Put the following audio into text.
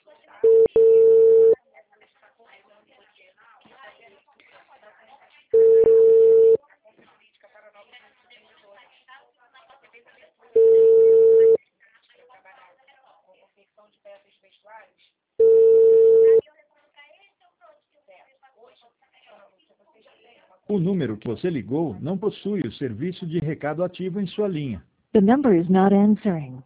O número que você ligou não possui o serviço de recado ativo em sua linha. The number is not answering.